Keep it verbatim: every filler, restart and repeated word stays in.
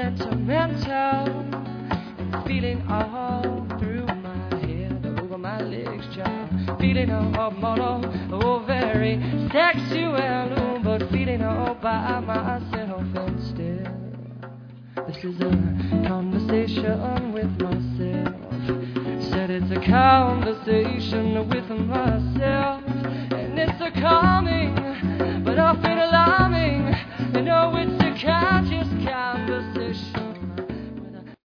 sentimental, and feeling all through my head, over my legs, child. Feeling all mono, oh very sexual, but feeling all by myself instead. This is a conversation with myself. Said it's a conversation with myself.